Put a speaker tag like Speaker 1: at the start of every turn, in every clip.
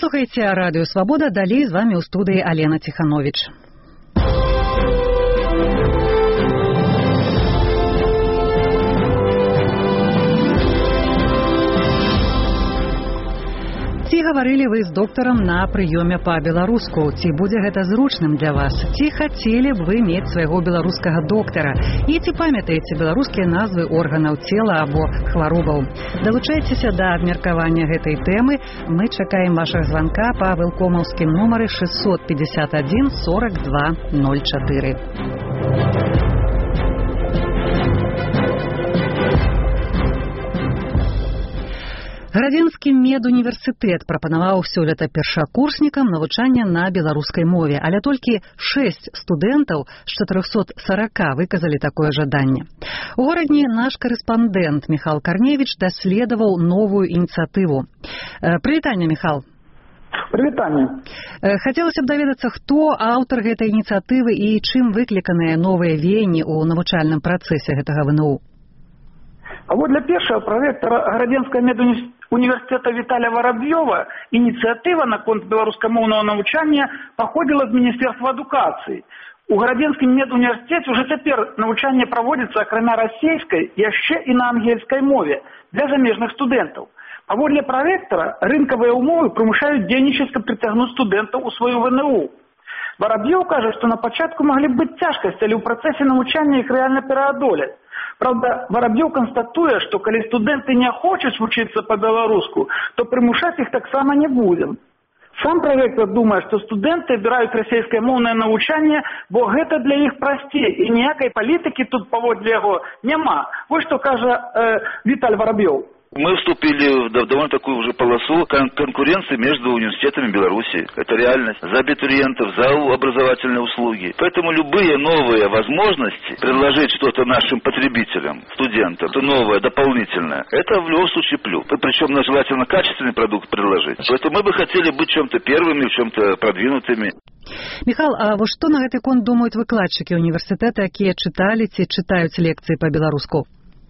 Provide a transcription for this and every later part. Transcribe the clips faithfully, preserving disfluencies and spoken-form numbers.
Speaker 1: Вы слухаеце радыё Свабода, далей з вами ў студыі Алена Тиханович. Ці гаварылі вы з доктарам на прыёме па-беларуску? Ці будзе гэта зручным для вас? Ці хацелі б вы мець свайго беларускага доктара? І ці памятаеце беларускія назвы органаў цела або хваробаў? Далучайцеся да абмеркавання гэтай тэмы. Мы чакаем вашага званка па вэлкомаўскім нумары шестьсот пятьдесят один сорок два ноль четыре. Гарадзенскі медуніверсітэт прапанаваў сёлета першакурснікам навучанне на беларускай мове, але толькі шэсць студэнтаў з чатырохсот сорока выказалі такое жаданне. У горадні наш корэспандэнт Михал Карневіч даследаваў новую ініцыятыву. Прывітанне, Михал.
Speaker 2: Прывітанне.
Speaker 1: Хацелася б даведацца, хто аўтар гэтай ініцыятывы і чым выкліканыя новыя веянні ў навучальным працэсе гэтага вэ эн у.
Speaker 2: А вот для першага прарэктара Гарадзенскага медуніверсітэта Віталя Вараб'ёва ініцыятыва наконт беларускамоўнага навучання паходзіла з Міністэрства адукацыі. У Гарадзенскім медуніверсітэце ўжо цяпер навучанне праводзіцца акрамя расейскай яшчэ і на ангельскай мове для замежных студэнтаў. Паводле прарэктара рынкавыя ўмовы прымушаюць дзейнічаць, каб прыцягнуць студэнтаў у сваю вэ эн у. Вараб'ёў кажа, што на пачатку маглі б быць цяжкасці, але ў працэсе навучання іх рэальна пераадолець. Правда, Вараб'ёў канстатуе, што калі студэнты не хочуць вучыцца па-беларуску, то прымушаць іх таксама не будзем. Сам прарэктар думае, што студэнты абіраюць расейскае моўнае навучанне, бо гэта для іх прасцей, і ніякай палітыкі тут паводле яго няма. Вось што кажа э, Віталь Вараб'ёў.
Speaker 3: Мы вступили в довольно такую уже полосу кон- конкуренции между университетами Беларуси. Это реальность. За абитуриентов, за образовательные услуги. Поэтому любые новые возможности предложить что-то нашим потребителям, студентам, это новое, дополнительное, это в любом случае плюс. Причем желательно качественный продукт предложить. Поэтому мы бы хотели быть в чем-то первыми, в чем-то продвинутыми.
Speaker 1: Михал, а вот что на гэты конт думают выкладчики университета, якія читали ці читают лекции по-беларуску?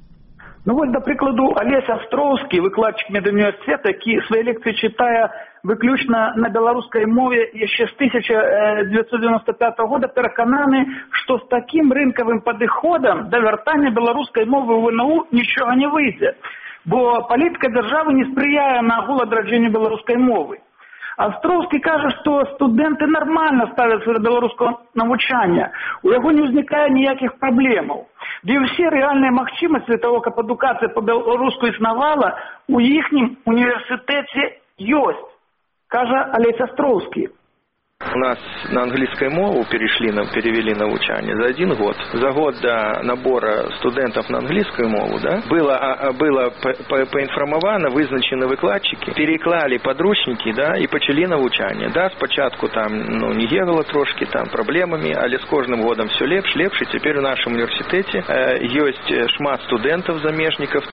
Speaker 2: Ну вот, до прикладу, Олесь Астроўскі, выкладчик медуніверсітэта, які свае лекцыі чытае выключна на беларускай мове яшчэ з тысяча девятьсот девяносто пятого года, перакананы, што з такім рынкавым падыходам да вяртання беларускай мовы ў вэ эн у нічога не выйдзе, бо палітыка дзяржавы не спрыяе нагул адраджэнню беларускай мовы. Астроўскі кажа, што студэнты нармальна ставяцца да беларускага навучання, у яго не ўзнікае ніякіх праблемаў. Ды ўсе рэальныя магчымасці для таго, каб адукацыя па-беларуску існавала, у іхнім універсітэце ёсць, кажа Олесь Астроўскі.
Speaker 4: У нас на английскую мову перешли, перевели навучание за один год. За год до набора студентов на английскую мову, да, было, было поинформовано, вызначены выкладчики, переклали подручники, да, и почали навучание. Да, спочатку там, ну, не ехало трошки там проблемами, але с кожным годом все лепше, лепше. Теперь в нашем университете э, есть шмат студентов, замежников.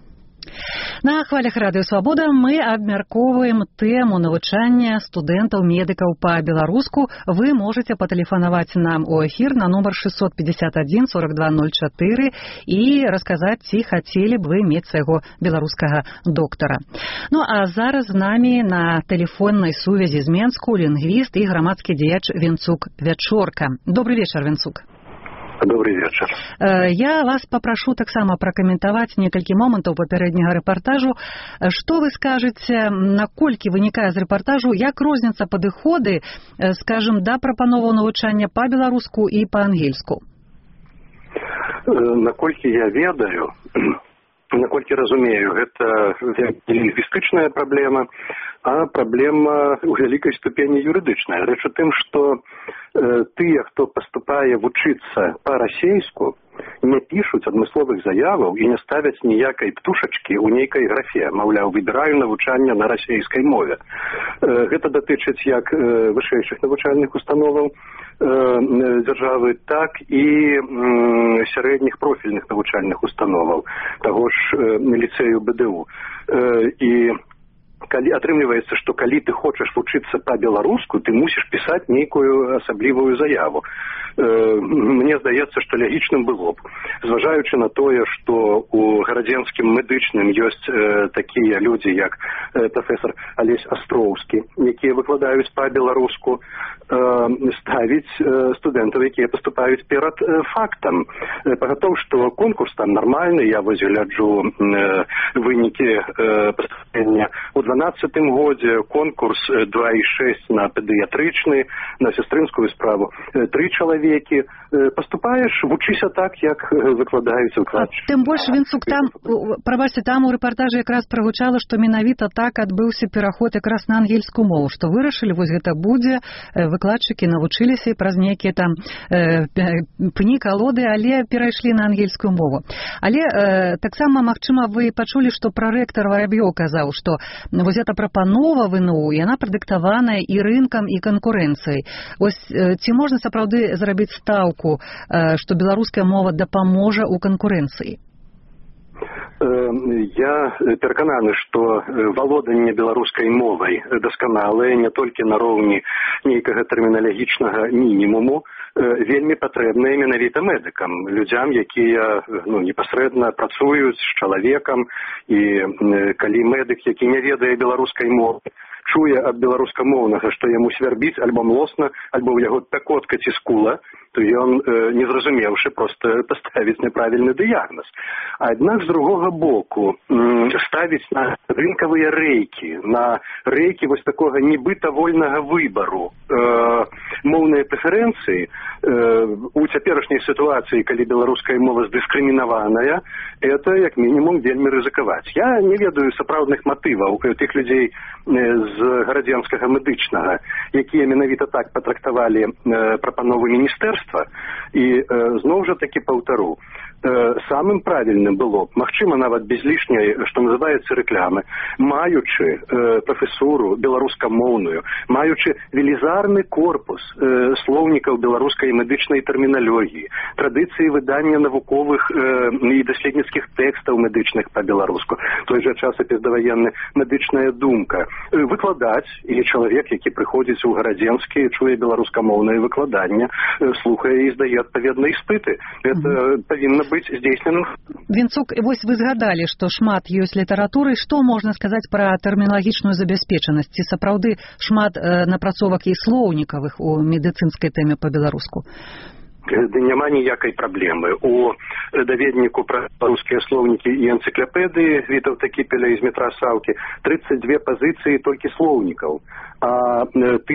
Speaker 1: На хвалях радыё Свабода мы абмяркоўваем тэму навучання студэнтаў-медыкаў па-беларуску. Вы можете патэлефанаваць нам у эфір на нумар шестьсот пятьдесят один сорок два ноль четыре і расказаць, ці хацелі б вы мець свайго беларускага доктара. Ну а зараз з намі на тэлефоннай сувязі з Менску лінгвіст і грамадскі дзеяч Венцук Вячорка. Добрый вечар, Венцук.
Speaker 5: Добрый вечер.
Speaker 1: Я вас попрошу таксама пракаментаваць некалькі момантаў папярэдняга рэпартажу. Што вы скажаце, наколькі вынікае з рэпартажу, як розняцца падыходы, скажем, да прапановаў навучання па-беларуску і па-ангельску?
Speaker 5: Наколькі я ведаю, наколькі разумею, гэта лінгвістычная праблема, а праблема ў вялікай ступені юрыдычная. Рэч у тым, што э, тыя, хто паступае вучыцца па-расейску, не пішуць адмысловых заяваў і не ставяць ніякай птушачкі ў нейкай графе. Маўляў, выбіраю навучанне на расейскай мове. Э, гэта датычыць як э, вышэйшых навучальных установаў э, дзяржавы, так і э, сярэдніх профільных навучальных установаў, таго ж э, ліцэю бэ дэ у. Э, і калі атрымліваецца, што калі ты хочаш вучыцца па-беларуску, ты мусіш пісаць нейкую асаблівую заяву. мне здаецца, што лягічным было б, зважаючы на тое, што у гарадзенскім медычным ёсць такія людзі, як прафесор Алесь Астроўскі, якія выкладаюць па-беларуску, ставіць студэнтаў, якія паступаюць перад фактам. Пагатоў, што конкурс там нармальны, я вось гляджу вынікі паступлення. У дванаццатым годзе конкурс два і шэсць на педыятрычны, на сястрынскую справу тры чалавекі. Паступаеш, вучыся так, як выкладаюць выкладчыкі.
Speaker 1: Тым больш, Вінцук, там, прабачце, там у рэпартажы якраз прагучала, што менавіта так адбыўся пераход якраз на ангельскую мову, што вырашылі, вось гэта будзе, выкладчыкі навучыліся праз нейкія там э, пні, калоды, але перайшлі на ангельскую мову. Але э, таксама, магчыма, вы пачулі, што прарэктар Вараб'ёў казаў, што вось эта прапанова вэ эн у, яна прадыктаваная і рынкам, і канкурэнцыяй. Вось э, ці можна сапраўды зрабіць стаўку, э, што беларуская мова дапаможа ў канкурэнцыі?
Speaker 5: Я перакананы, што валоданне беларускай мовай дасканалае не толькі на роўні нейкага тэрміналагічнага мінімуму, вельмі патрэбныя менавіта медыкам, людзям, якія ну, непасрэдна працуюць з чалавекам, і калі медык, які не ведае беларускай мовы, чуе ад беларускамоўнага, што яму свярбіць альбо млосна, альбо ў яго пякотка ці скула, то ён, не зразумеўшы, проста паставіць няправільны дыягназ. Аднак, з другога боку, ставіць на рынкавыя рэйкі, на рэйкі вось такога нібыта вольнага выбару моўныя прэферэнцыі у цяперашняй сітуацыі, калі беларуская мова здыскрымінаваная, это, як мінімум, вельмі рызыкаваць. Я не ведаю сапраўдных матываў тых людзей з гарадзенскага медычнага, якія менавіта так патрактавалі прапанову міністэрства. І зноў жа такі паўтару, самым правільным было, магчыма, нават без лішняй, што называецца, рэклямы, маючы прафесуру беларускамоўную, маючы велізарны корпус слоўнікаў беларускай медычнай тэрміналогіі, традыцыі выдання навуковых і даследніцкіх тэкстаў медычных па-беларуску, той жа часопіс даваенны «Медычная думка», выкладаць, і чалавек, які прыходзіць у гарадзенскі, чуе беларускамоўнае выкладанне, слухае і здае адпаведныя іспыты. Это павінна быць здзейсненым.
Speaker 1: Вінцук, вось вы згадалі, што шмат ёсць літаратуры. Што можна сказаць пра тэрміналагічную забяспечанасць? Ці сапраўды шмат э, напрацовак і слоўнікавых у медыцынскай тэме па-беларуску?
Speaker 5: Ды няма ніякай праблемы. У даведніку пра рускія слоўнікі і энцыклапедыі Вітаўта Кіпеля і Змітра Саўкі тридцать две пазіцыі толькі слоўнікаў, а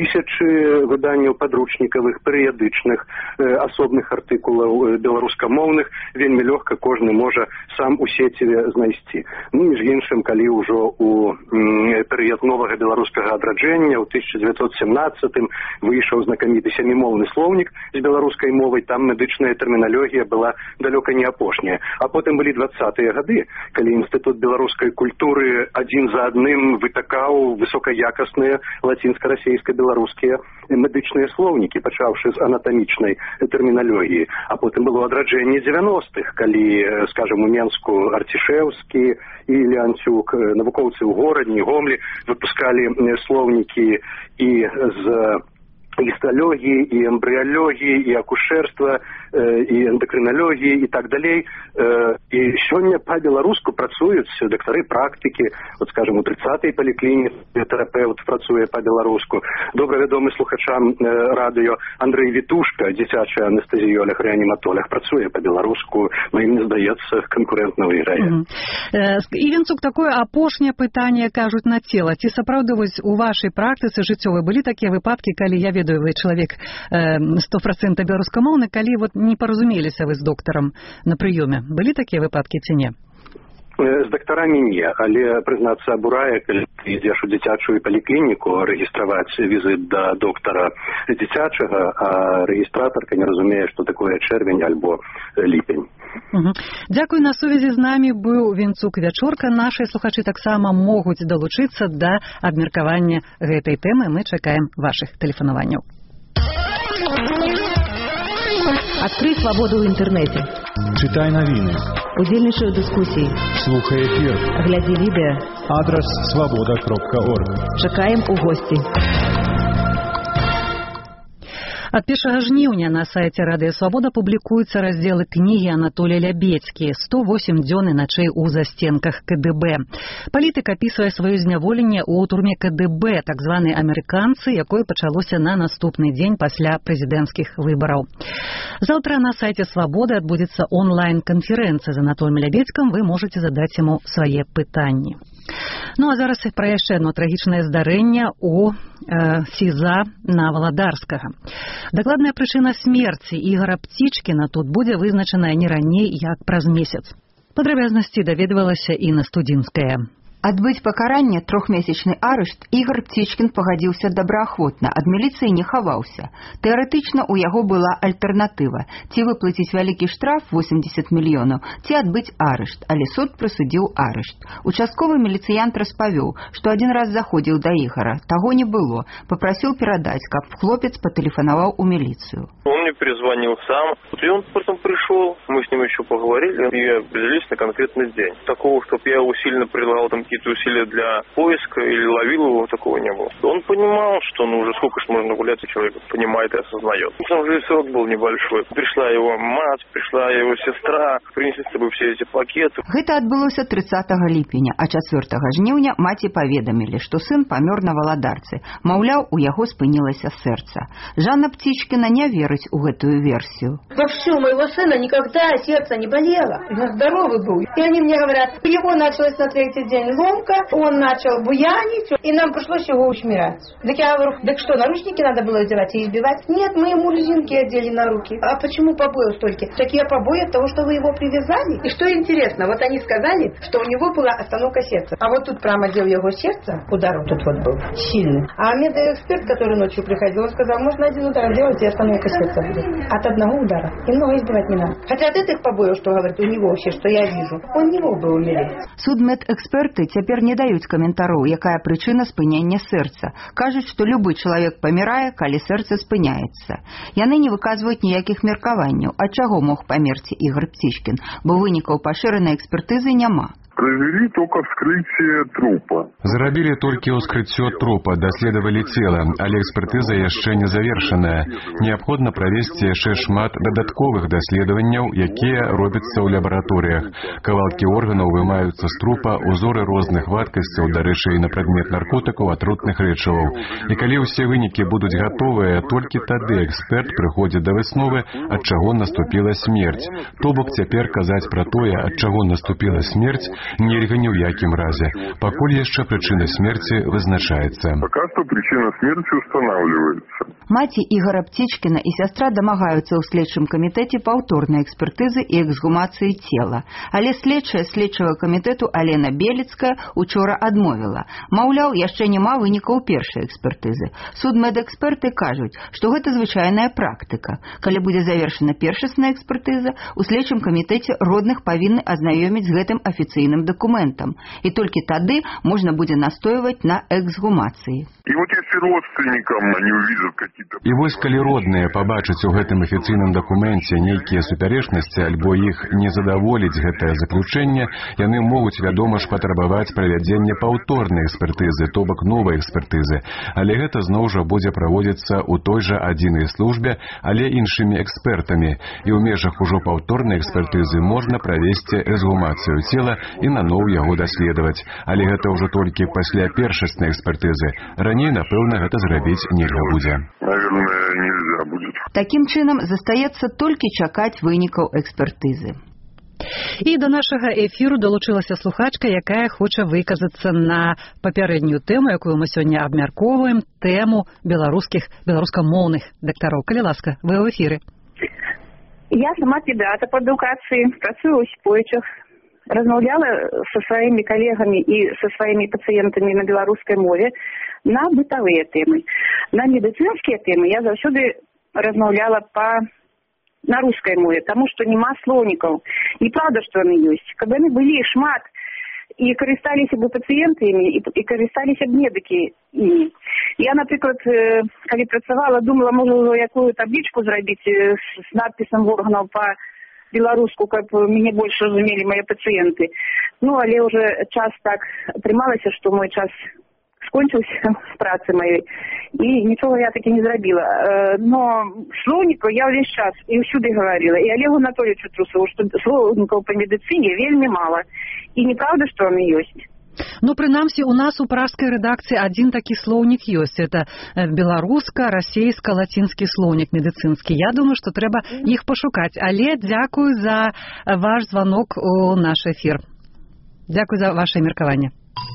Speaker 5: тысячы выданняў падручнікавых, перыядычных, асобных артыкулаў беларускамоўных вельмі лёгка кожны можа сам у сеціве знайсці. Ну, між іншым, калі ўжо у перыяд новага беларускага адраджэння ў тысяча дзевяцьсот семнаццатым выйшаў знакаміты сямімоўны слоўнік з беларускай мовай, там медычная тэрміналогія была далёка не апошняя. А потым былі двадцатыя гады, калі Інстытут беларускай культуры адзін за адным вытакаў высокаякасныя лацінска-расейска-беларускія медычныя слоўнікі, пачаўшы з анатамічнай тэрміналогіі. А потым было адраджэнне дзевяностых, калі, скажам, у Менску Арцішэўскі і Леанцюк, навукоўцы ў горадні, Гомлі, выпускалі слоўнікі і з гісталогіі, і эмбрыялогіі, і акушэрства, і эндакрыналогіі, і так далей. І сёння па-беларуску працуюць дактары практыкі, вот, скажем, у трыццатай паліклініцы тэрапеўт працуе па-беларуску. Добра вядомы слухачам радыё Андрэй Вітушка, дзіцячы анестэзіёлог-рэаніматолог, працуе па-беларуску, но ім не здаецца, канкурэнтна выйграе.
Speaker 1: Mm -hmm. І, Вінцук, такое апошняе пытанне, кажуць, на цела. Ці сапраўды вось у вашай практыцы жыццёвай былі такія выпадкі, калі, я ведаю, вы чалавек сто процентаў беларускамоўны, калі вот не паразумеліся вы з доктарам на прыёме? Былі такія выпадкі ці не?
Speaker 5: З дактарамі не, але, прызнацца, абурае, калі ты ідзеш у дзіцячую паліклініку рэгістраваць візіт да доктара дзіцячага, а рэгістратарка не разумее, што такое чэрвень альбо ліпень.
Speaker 1: Угу. Дзякуй, на сувязі з намі быў Вінцук Вячорка. Нашы слухачы таксама могуць далучыцца да абмеркавання гэтай тэмы. Мы чакаем вашых тэлефанаванняў.
Speaker 6: Адкрый свабоду ў інтэрнэце.
Speaker 7: Чытай навіны.
Speaker 6: Удзельнічай у дыскусіі.
Speaker 7: Слухай эфір.
Speaker 6: Глядзі відэа.
Speaker 7: Адрас свабода кропка орг.
Speaker 6: Чакаем у госці.
Speaker 1: Ад першага жніўня на сайце Радыё Свабода публікуюцца раздзелы кнігі Анатолія Лябедзькі «сто восемь дзён і начэй у засценках ка дэ бэ». Палітык апісвае сваё зняволенне ў турме ка дэ бэ, так званай амерыканцы, якое пачалося на наступны дзень пасля прэзідэнцкіх выбараў. Заўтра на сайце Свабоды адбудзецца онлайн-канферэнцыя з Анатоліем Лябедзькім, вы можаце задаць яму свае пытанні. Ну а зараз пра яшчэ адно трагічнае здарэнне ў э, СІЗА на Валадарскага. Дакладная прычына смерці Ігора Пцічкіна тут будзе вызначаная не раней, як праз месяц. Падрабязнасці даведвалася Інна Студзінская.
Speaker 8: Адбыць пакаранне трохмесячны арышт Ігор Пцічкін пагадзіўся добраахвотна, ад міліцыі не хаваўся. Тэарэтычна ў яго была альтэрнатыва: ці выплаціць вялікі штраф восемьдесят мільёнаў, ці адбыць арышт, але суд прысудзіў арышт. Участковы міліцыянт распавёў, што адзін раз заходзіў да Ігора, таго не было, папрасіў перадаць, каб хлопец патэлефанаваў у міліцыю.
Speaker 9: Он мне перезвонил сам, и он потом пришел, мы с ним еще поговорили и определились на конкретный день. Такого, чтобы я усиленно прилагал там какие-то усилия для поиска или ловил его, такого не было. Он понимал, что ну уже сколько ж можно гулять, и человек понимает и осознает. На самом деле срок был небольшой. Пришла его мать, пришла его сестра, принесли с собой все эти пакеты.
Speaker 8: Гэта адбылося тридцатага ліпеня, а чацвёртага жніўня маці паведамілі, што сын памёр на Валадарцы. Маўляў, у яго спынілася сэрца. Жанна Пцічкіна не верыць у гэтую версию.
Speaker 10: Вообще у моего сына никогда сердце не болело. Он здоровый был. И они мне говорят, у него началась на третий день ломка, он начал буянить, и нам пришлось его усмирять. Так я говорю, так что, наручники надо было одевать и избивать? Нет, мы ему резинки одели на руки. А почему побои столько? Такие побои от того, что вы его привязали. И что интересно, вот они сказали, что у него была остановка сердца. А вот тут прямо дел его сердца, удар вот тут вот был, сильный. А медэксперт, который ночью приходил, он сказал, можно один удар делать, и остановка сердца будет. От одного удара. И много избивать не надо. Хотя от этих побоев, что говорит, у него вообще, что я вижу, он не мог бы умереть.
Speaker 8: Судмедэксперты цяпер не даюць каментараў, якая прычына спынення сэрца. Кажуць, што любы чалавек памірае, калі сэрца спыняецца. Яны не выказваюць ніякіх меркаванняў, ад чаго мог памерці Ігор Пцічкін, бо вынікаў пашыранай экспертызы няма.
Speaker 11: Провели только вскрытие трупа.
Speaker 7: Зрабілі толькі ўскрыццё трупа, даследавалі цела, але экспертыза яшчэ не завершаная. Неабходна правесці яшчэ шмат дадатковых даследаванняў, якія робяцца ў лабараторыях. Кавалкі органаў вымаюцца з трупа, узоры розных вадкасцяў, дарэчы, на прадмет наркотыкаў, атрутных рэчываў. І калі ўсе вынікі будуць гатовыя, толькі тады эксперт прыходзіць да высновы, ад чаго наступіла смерць. То бок цяпер казаць пра тое, ад чаго наступіла смерць, нельга ні ў якім разе. Пакуль яшчэ прычына смерці вызначаецца.
Speaker 11: Пока что причина смерти устанавливается.
Speaker 8: Маці Ігора Пцічкіна і сястра дамагаюцца ў следчым камітэце паўторнай экспертызы і эксгумацыі цела. Але следчая следчага камітэту Алена Белецкая учора адмовіла. Маўляў, яшчэ няма вынікаў першай экспертызы. Судмедэксперты кажуць, што гэта звычайная практыка. Калі будзе завершана першасная экспертыза, у следчым камітэце родных павінны азнаёміць з гэтым афіцыйным дакументам. І толькі тады можна будзе настойваць на эксгумацыі.
Speaker 11: И вот если родственникам они увидят какие-то...
Speaker 7: І вось калі родныя пабачаць у гэтым афіцыйным дакуменце нейкія супярэчнасці альбо іх не задаволіць гэтае заключэнне, яны могуць, вядома ж, патрабаваць правядзення паўторнай экспертызы, то бок новай экспертызы. Але гэта зноў жа будзе праводзіцца ў той жа адзінай службе, але іншымі экспертамі. І ў межах ужо паўторнай экспертызы можна правесці эксгумацыю цела і наноў яго даследаваць. Але гэта ўжо толькі пасля першаснай экспертызы. Раней, напэўна, гэта зрабіць нельга будзе.
Speaker 11: Наверное, нельзя будет.
Speaker 8: Такім чынам, застаецца толькі чакаць вынікаў экспертызы.
Speaker 1: І да нашага эфіру далучылася слухачка, якая хоча выказацца на папярэднюю тэму, якую мы сёння абмяркоўваем, тэму беларускіх, беларускамоўных дактароў. Калі ласка, вы ў эфіры.
Speaker 12: Я сама педиатр по адукацыі, працую ў спойчах. Размаўляла со сваімі калегамі і со сваімі пацыентамі на беларускай мове на бытавыя тэмы. На медыцынскія тэмы я заўсёды размаўляла па на рускай мове, таму што няма слоўнікаў. І правда, што яны ёсць. Каб яны былі шмат і карысталіся бы пацыенты імі, і, і карысталіся б медыкі імі. Я, напрыклад, калі працавала, думала, можа, якую таблічку зрабіць з надпісам органаў па беларуску, каб мяне больш разумелі мае пацыенты. Ну, але ўжо час так атрымалася, што мой час, к скончыўся з працы маёй. І нічога я такі не зрабіла. Но слоўнікаў я ўвесь час і ўсюды гаварыла. І Олегу Анатольевичу Трусову, што слоўнікаў па медыцыне вельмі мала. І неправда, што яны ёсць.
Speaker 1: Ну, прынамсі, у нас у пражскай рэдакцыі адзін такі слоўнік ёсць. Это беларуска-расейска-лацінскі слоўнік медыцынскі. Я думаю, што трэба іх пашукаць. Але дзякую за ваш званок у наш эфір. Дзякуй за ваше меркаванне.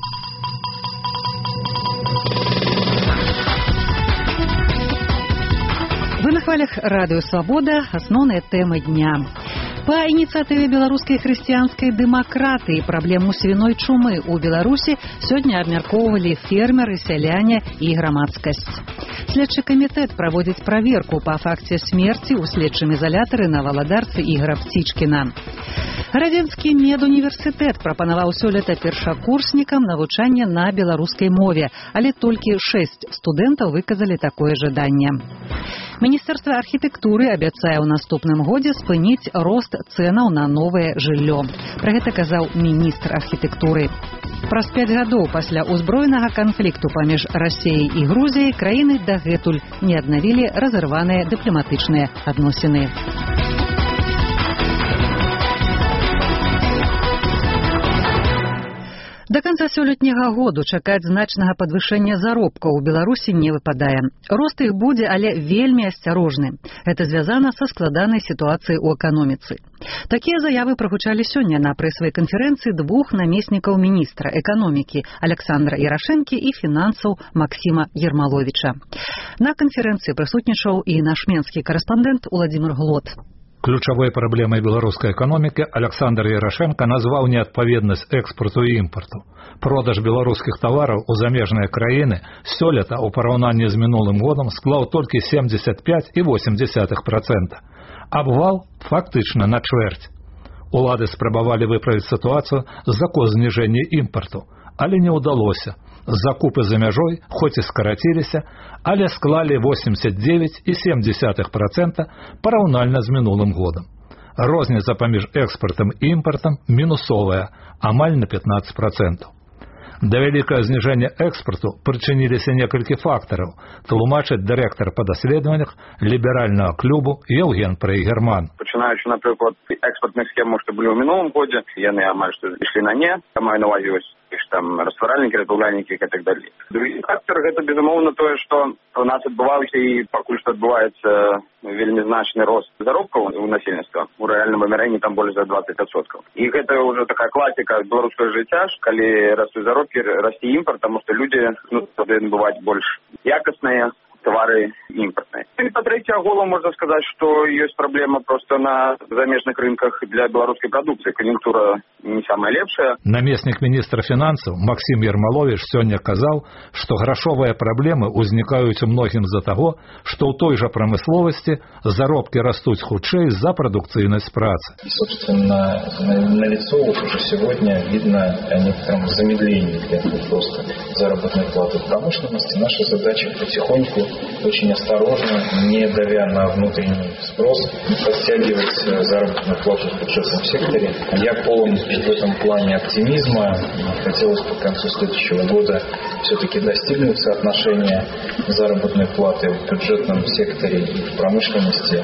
Speaker 1: Вы на хвалях радыё «Свабода». Асноўныя тэмы дня. Па ініцыятыве беларускай хрысціянскай дэмакратыі праблему свіной чумы ў Беларусі сёння абмяркоўвалі фермеры, сяляне і грамадскасць. Следчы камітэт праводзіць праверку па факце смерці ў следчым ізалятары на валадарцы Ігора Пцічкіна. Гарадзенскі медуніверсітэт прапанаваў сёлета першакурснікам навучанне на беларускай мове, але толькі шэсць студэнтаў выказалі такое жаданне. Міністэрства архітэктуры абяцае ў наступным годзе спыніць рост цэнаў на новае жыллё. Пра гэта казаў міністр архітэктуры. Праз пяць гадоў пасля ўзброенага канфлікту паміж Расіяй і Грузіяй краіны дагэтуль не аднавілі разарваныя дыпламатычныя адносіны. До конца сёлетняга году чакаць значнага падвышэння заробкаў у Беларусі не выпадае. Рост іх будзе, але вельмі асцярожны. Гэта звязана са складанай сітуацыяй у эканоміцы. Такія заявы прагучалі сёння на прэсавай канферэнцыі двух намеснікаў міністра эканомікі Александра Ярашэнкі і фінансаў Максіма Ермаловіча. На канферэнцыі прысутнічаў і наш менскі карэспандэнт Уладзімир Глот.
Speaker 13: Ключавой праблемай беларускай эканомікі Александр Ярашенко назваў неадпаведнасць экспарту і імпарту. Продаж беларускіх тавараў у замежныя краіны сёлета ў параўнанні з мінулым годам склаў толькі семьдесят пять і восемь десятых процента. Абвал фактычна на чвэрць. Улады спрабавалі выправіць сітуацыю за кошт зніжэння імпарту, але не ўдалося. Закупы за мяжой хоць і скараціліся, але склалі восемьдесят девять і семь десятых процента параўнальна з мінулым годам. Розніца паміж экспартам і імпартам мінусовая, амаль на пятнадцать процентов. Да вялікае зніжэння экспарту прычыніліся некалькі фактараў, тлумачыць дырэктар па даследаваннях ліберальнага клубу Евген Прейгерман.
Speaker 14: Пачынаючы, напрыклад, экспартных схем, што былі ў мінулым годзе, яны амаль што ішлі на не, я маю на ўвазе ось там растваральнікі, разбаўляльнікі і так далей. Другі фактор гэта безумоўна тое, што у нас адбываўся і пакуль што адбываецца вельмі значны рост заробкаў у насельніцтва. У рэальным вымярэнні там больш за двадцать процентов. І гэта ўжо такая класіка беларускага жыцця, калі растуць заробкі, расце імпарт, таму што людзі ну, павінны бываць больш якасныя товары імпартныя. І па-трэцяе, агулам можна сказаць, што ёсць праблема проста на замежных рынках для беларускай прадукцыі. Кан'юнктура не самая лепшая.
Speaker 13: Намеснік міністра фінансаў Максім Ермаловіч сёння казаў, што грашовыя праблемы ўзнікаюць у многім з-за таго, што ў той жа прамысловасці заробкі растуць хутчэй з-за прадукцыйнасць працы.
Speaker 15: И, собственно, на лицо уже сегодня видно о некотором замедлении темпа роста заработной платы в промышленности. Наша задача потихоньку, очень осторожно, не давя на внутренний спрос, подтягивать заработную плату в бюджетном секторе. Я полон в этом плане оптимизма. Хотелось бы к концу следующего года все-таки достигнуть соотношения заработной платы в бюджетном секторе и в промышленности,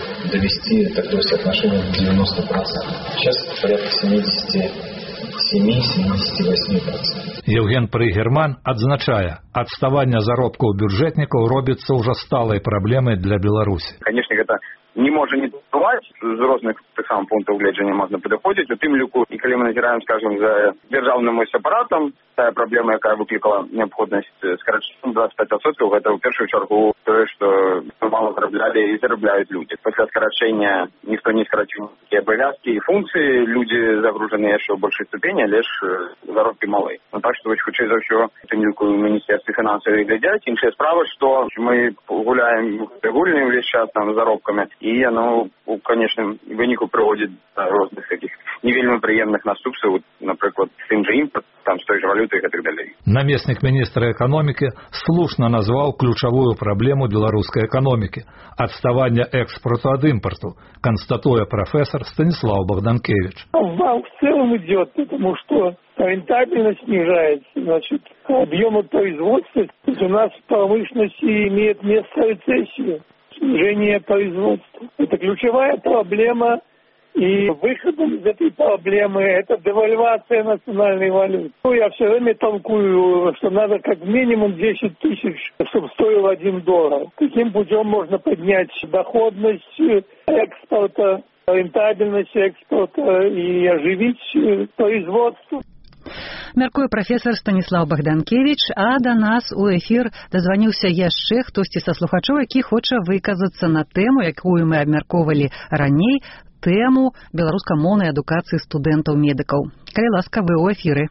Speaker 15: довести такое соотношение в девяносто процентов. Сейчас порядка семьдесят семь - семьдесят восемь процентов.
Speaker 13: Евген Прейгерман адзначае, адставанне заробкаў бюджэтнікаў робіцца ўжо сталай праблемай для Беларусі.
Speaker 14: Конечно, гэта не можа не бываць, з розных таксама пунктаў гледжання можна падыходзіць. У тым ліку, і калі мы назіраем, скажем, за дзяржаўным апаратам, тая праблема, якая выклікала неабходнасць скарачэння двадцать пять процентов, гэта ў першую чаргу тое, што мала зараблялі і зарабляюць людзі. Пасля скарачэння ніхто не скараціў і абавязкі, і функцыі, людзі загружаны яшчэ ў большай ступені, але ж заробкі малыя. Ну так што, хутчэй за ўсё, у тым ліку ў міністэрстве фінансаў глядзяць. Іншая справа, што мы гуляем гульні ўвесь час там заробкамі, і яно у канечным выніку прыводзіць да розных такіх не вельмі прыемных наступстваў, напрыклад, з тым жа імпарт, там з той жа валютай і так далей.
Speaker 13: Намеснік міністра эканомікі слушна назваў ключавую праблему беларускай эканомікі – адставання экспорту ад імпарту, констатуе профессор Станислав Богданкевич.
Speaker 16: Вал в целом идет, потому что рентабельность снижается, значит, объемы производства. У нас в промышленности имеет место рецессия, снижение производства. Это ключевая проблема. И выходом из этой проблемы это девальвация национальной валюты. Ну, я все время толкую, что надо как минимум десять тысяч, чтобы стоил один доллар. Таким путем можно поднять доходность экспорта, рентабельность экспорта и оживить производство.
Speaker 1: Мяркуе прафесор Станіслаў Богданкевич, а да нас у эфір дазваніўся яшчэ хтосьці са слухачоў, які хоча выказацца на тэму, якую мы абмяркоўвалі раней, тему беларускамоўнай адукацыі студэнтаў-медыкаў. Калі ласка, вы ў эфіры.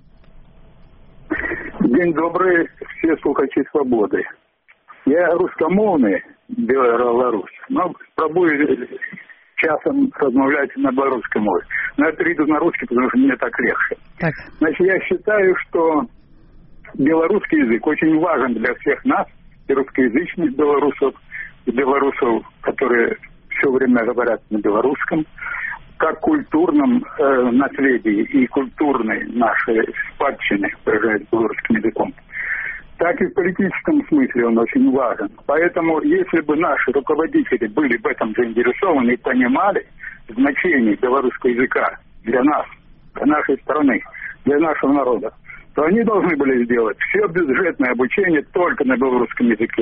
Speaker 17: День добрый, все слухачи «Свободы». Я рускамоўны белорус, но пробую часом размовлять на белорусской мове. Но я перейду на русский, потому что мне так легче.
Speaker 1: Так.
Speaker 17: Значит, я считаю, что белорусский язык очень важен для всех нас, и русскоязычных белорусов, и белорусов, которые все время говорят на белорусском, как культурном э, наследии и культурной нашей спадщины, выражаясь белорусским языком, так и в политическом смысле он очень важен. Поэтому, если бы наши руководители были в этом заинтересованы и понимали значение белорусского языка для нас, для нашей страны, для нашего народа, то они должны были сделать все бюджетное обучение только на белорусском языке.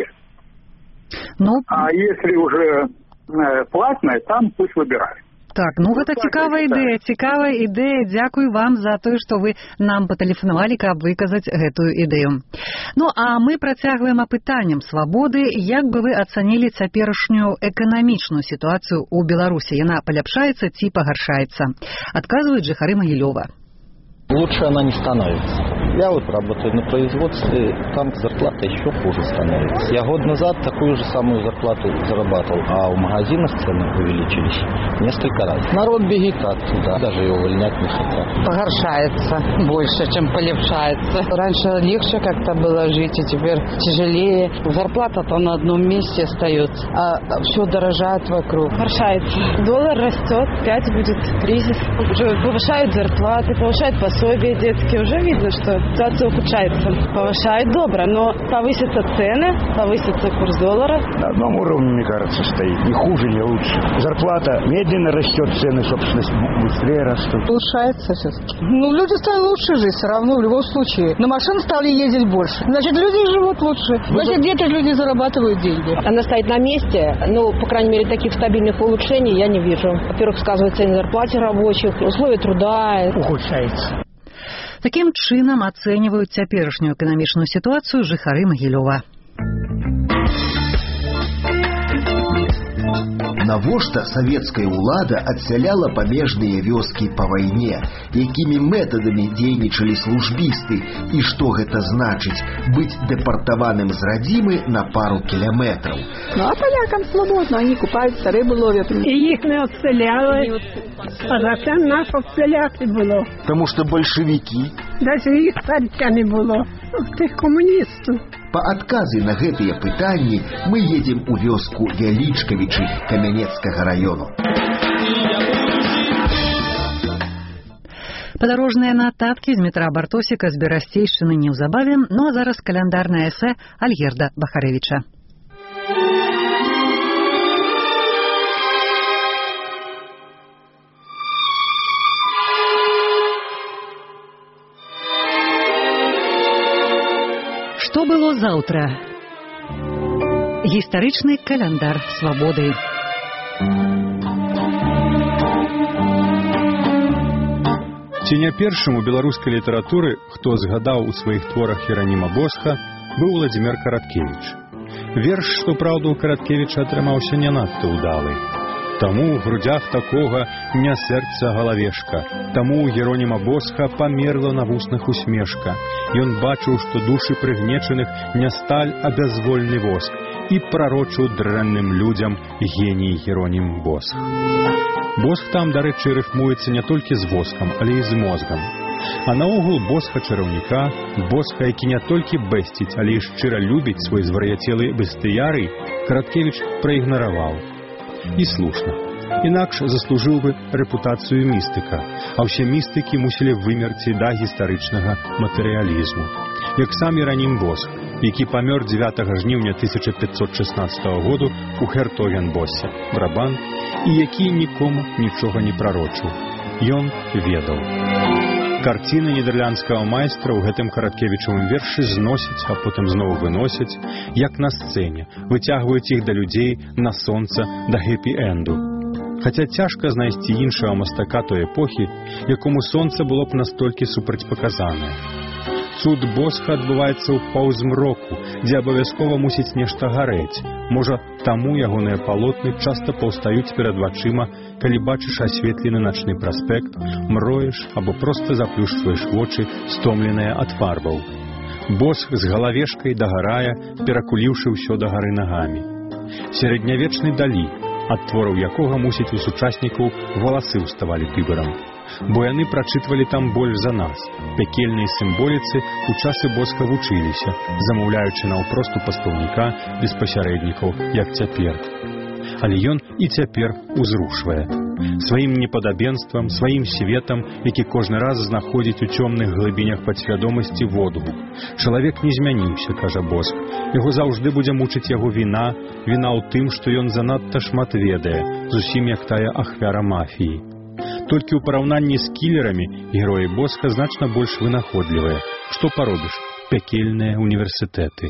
Speaker 1: Ну...
Speaker 17: А если уже э, платное, там пусть выбирают.
Speaker 1: Так, ну гэта цікавая ідэя, цікавая ідэя. Дзякуй вам за тое, што вы нам патэлефанавалі, каб выказаць гэтую ідэю. Ну, а мы працягваем апытаннем «Свабоды». Як бы вы ацанілі цяперашнюю эканамічную сітуацыю ў Беларусі? Яна паляпшаецца ці пагаршаецца? Адказваюць жыхары Магілёва.
Speaker 18: Лучше она не становится. Я вот работаю на производстве, там зарплата еще хуже становится. Я год назад такую же самую зарплату зарабатывал, а у магазинов цены увеличились несколько раз. Народ бегит оттуда, даже и увольнять не хотят.
Speaker 19: Погоршается больше, чем полепшается. Раньше легче как-то было жить, и теперь тяжелее. Зарплата-то на одном месте остается, а все дорожает вокруг.
Speaker 20: Погоршается. Доллар растет, опять будет кризис. Уже повышают зарплаты, повышают пособия детские. Уже видно, что ситуация ухудшается. Повышают добро, но повысятся цены, повысится курс доллара.
Speaker 21: На одном уровне, мне кажется, стоит. Ни хуже, ни лучше. Зарплата медленно растет, цены, собственно, быстрее растут.
Speaker 19: Улучшается все-таки. Ну, люди стали лучше жить все равно, в любом случае. На машин стали ездить больше. Значит, люди живут лучше. Значит, где-то люди зарабатывают деньги.
Speaker 22: Она стоит на месте. Ну, по крайней мере, таких стабильных улучшений я не вижу. Во-первых, сказывается и на зарплате рабочих, условия труда.
Speaker 19: Ухудшается.
Speaker 1: Такім чынам ацэньваюць цяперашнюю эканамічную сітуацыю жыхары Магілёва.
Speaker 23: Навошта савецкая ўлада адсяляла памежныя вёскі па вайне, якімі метадамі дзейнічалі службісты, і што гэта значыць быць дэпартаваным з радзімы на пару кіляметраў.
Speaker 24: Ну а полякам свободно, они купаются, рыбу ловят. И их не отселяли, а зачем нас отселяти было?
Speaker 23: Потому что большевики.
Speaker 24: Даже их царька не было, тых коммунистов.
Speaker 23: Па адказы на гэтыя пытанні мы едзем у вёску Вялічкавічы Камянецкага раёну.
Speaker 1: Падарожныя нататкі з метра Бартосіка з Берасцейшчыны неўзабаве, ну а зараз каляндарнае эсэ Альгерда Бахарэвіча. Што было заўтра? Гістарычны каляндар свабоды.
Speaker 25: Ці не першым у беларускай літаратуры, хто згадаў у сваіх творах Ераніма Босха, быў Владзімір Караткевіч. Верш, што праўда, у Караткевіча атрымаўся не надта ўдалы. Таму ў грудзях такога не сэрца галавешка, таму у Ероніма Босха памерла на вуснах усмешка. Ён бачыў, што душы прыгнечаных не сталь, а бязвольны воск, і прарочыў дрэнным людзям геній Еронім Босх. Босх там, дарэчы, рыфмуецца не толькі з воскам, але і з мозгам. А наогул босха чараўніка, босха, які не толькі бэсціць, але і шчыра любіць свой звар'яцелы бестыярый, Караткевіч праігнараваў. І слушна. Інакш заслужыў бы рэпутацыю містыка, а ўсе містыкі мусілі вымерці да гістарычнага матэрыялізму. Як сам Іранім Босх, які памёр дзевятага жніўня тысяча пятьсот шестнадцатого году у Хертовенбосе, Брабант, і які нікому нічога не прарочыў. Ён ведаў. Карціны нідэрландскага майстра ў гэтым караткевічавым вершы зносяць, а потым зноў выносяць, як на сцэне, выцягваюць іх да людзей, на сонца, да хэпі-энду. Хаця цяжка знайсці іншага мастака той эпохі, якому сонца было б настолькі супрацьпаказанае. Цуд Босха адбываецца ў паўзмроку, дзе абавязкова мусіць нешта гарэць. Можа, таму ягоныя палотны часта паўстаюць перад вачыма, калі бачыш асветлены начны праспект, мроеш або проста заплюшчваеш вочы, стомленыя ад фарбаў. Босх з галавешкай дагарае, перакуліўшы ўсё дагары нагамі. Сярэднявечны Далі, ад твораў якога, мусіць, у сучаснікаў валасы ўставалі дыбарам. Бо яны прачытвалі там больш за нас. Пякельнай сімволіцы ў часы Босха вучыліся, замаўляючы наўпрост у пастаўніка без пасярэднікаў, як цяпер. Але ён і цяпер узрушвае. Сваім непадабенствам, сваім светам, які кожны раз знаходзіць у цёмных глыбінях падсвядомасці водгук. Чалавек не змяніўся, кажа Босх. Яго заўжды будзе мучыць яго віна, віна ў тым, што ён занадта шмат ведае, зусім як тая ахвяра мафіі. Толькі ў параўнанні з кілерамі героі Босха значна больш вынаходлівыя. Што паробіш? Пякельныя універсітэты.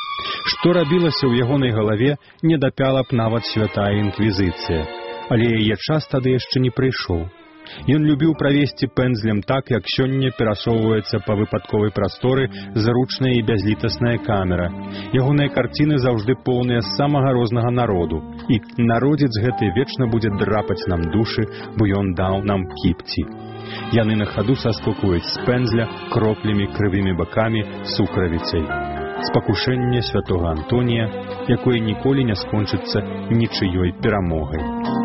Speaker 25: Што рабілася ў ягонай галаве, не дапяла б нават святая інквізіцыя. Але яе час тады яшчэ не прыйшоў. Ён любіў правесці пэндзлем так, як сёння перасоўваецца па выпадковай прасторы зручная і бязлітасная камера. Ягоныя карціны заўжды поўныя самага рознага народу. І народзец гэты вечна будзе драпаць нам душы, бо ён даў нам кіпці. Яны на хаду саскокуюць з пэндзля кроплямі, крывымі бакамі, сукравіцай. Спакушэнне святога Антонія, якое ніколі не скончыцца нічыёй перамогай.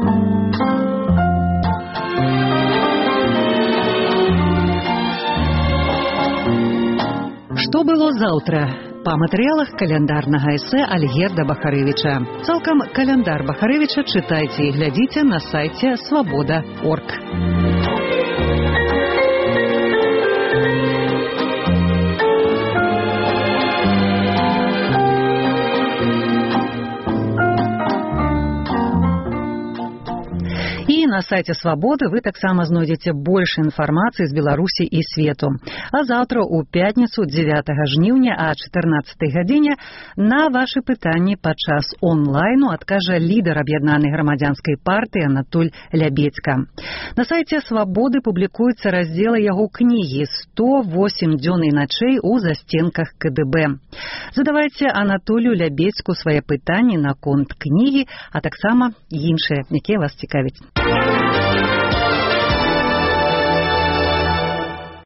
Speaker 1: Што было заўтра? Па матэрыялах каляндарнага эсэ Альгерда Бахарэвіча. Цалкам каляндар Бахарэвіча чытайце і глядзіце на сайце свабода точка орг. На сайце Свабоды вы таксама знойдзеце больш інфармацыі з Беларусі і свету. А заўтра ў пятніцу дзевятага жніўня а чатырнаццатай гадзіне на вашы пытанні падчас онлайну адкажа лідар аб'яднанай грамадзянскай партыі Анатоль Лябедзька. На сайце Свабоды публікуюцца раздзелы яго кнігі «сто восемь дзён і начэй у засценках ка дэ бэ». Задавайце Анатолію Лябедзьку свае пытанні наконт кнігі, а таксама іншыя, якія вас цікавяць.